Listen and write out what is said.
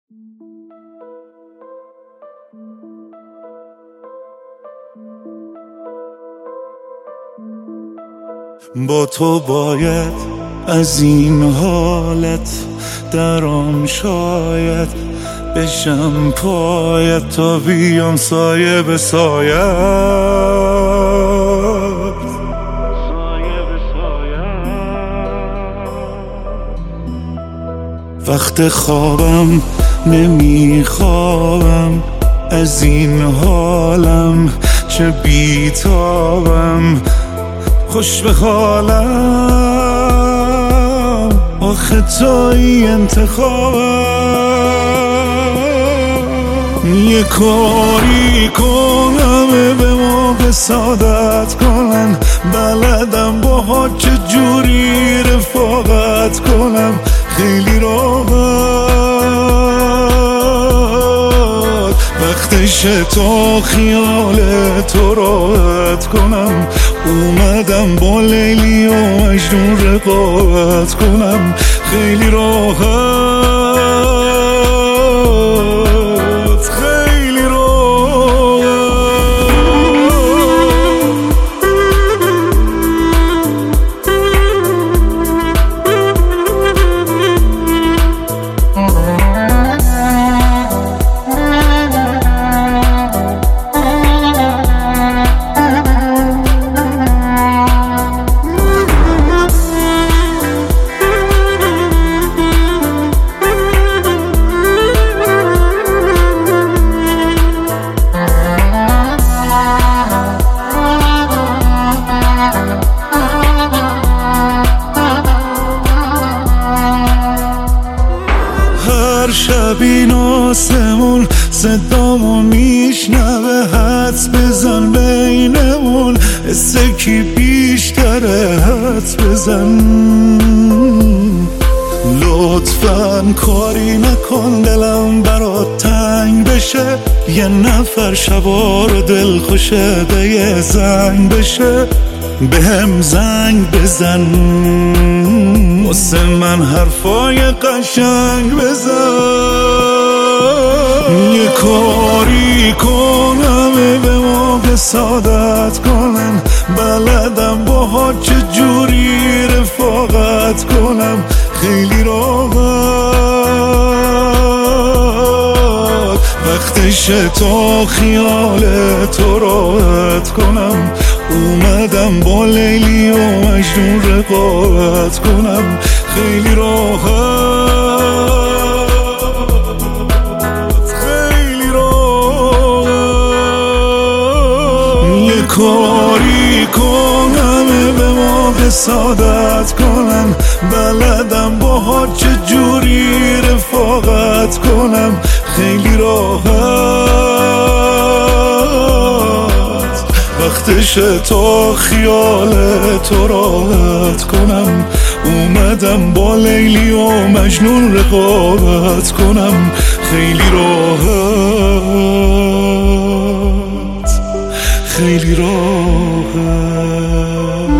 با تو باید از این حالت درام شاید بشم پایت تا بیام سایه به سایت. وقت خوابم نمیخوابم از این حالم، چه بیتابم خوش به حالم، آخه توی انتخابم. یه کاری کنم به موقع سعادت کنم، بلدم با چه جوری رفاقت کنم، خیلی راحت وقتشه تا خیال تو راحت کنم. اومدم با لیلی و مجنون رقابت کنم، خیلی راحت خیلی راحت. شب این آسمون صدامو میشنوه، حدس بزن بینمون کی بیشتره، حدس بزن. لطفاً کاری نکن دلم برات تنگ بشه، یه نفر شبا رو دل خوشه به یه زنگ بشه، به هم زنگ بزن واسه من حرفای قشنگ بزن. یه کاری کنم به موقع سعادت کنم، بلدم با چه جوری رفاقت کنم، خیلی راحت وقتشه تا خیال تو راحت کنم. اومدم با لیلی و مجنون رقابت کنم، خیلی راحت خیلی راحت. یه کاری کنم به موقع سعادت کنم، بلدم با چه جوری رفاقت کنم، خیلی راحت وقتشه تا خیال تو راحت کنم. اومدم با لیلی و مجنون رقابت کنم، خیلی راحت خیلی راحت.